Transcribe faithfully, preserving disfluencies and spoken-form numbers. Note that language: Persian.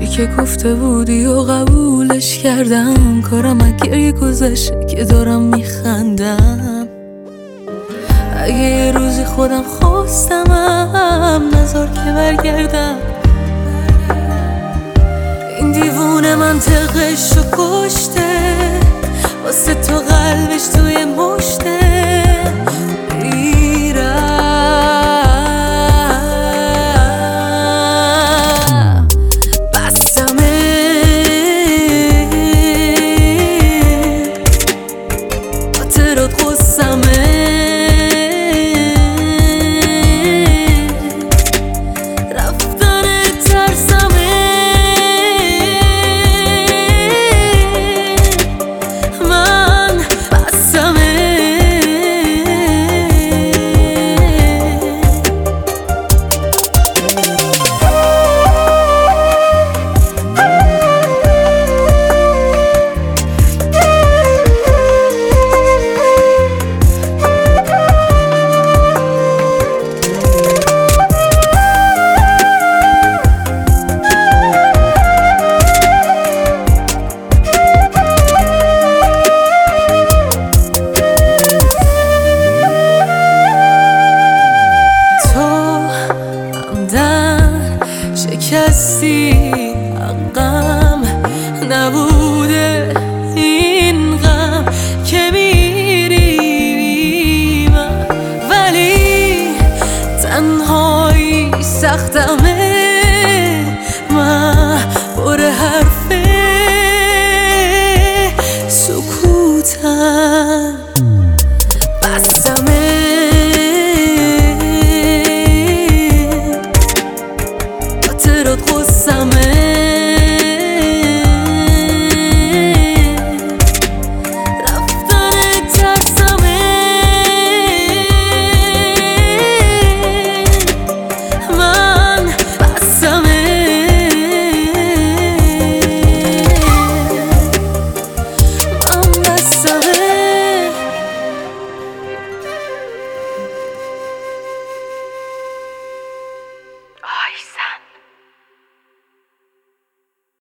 چی که گفته بودی و قبولش کردم، کارم از گریه گذشته که دارم میخندم. اگه یه روزی خودم خواستمم نذار که برگردم. این دیوونه منطقش رو کشته، واسه تو قلبش توی مشته. میرم بسمه خاطرات غصمه، شکستی حقم نبوده این غم که میری من، ولی تنهایی سختمه.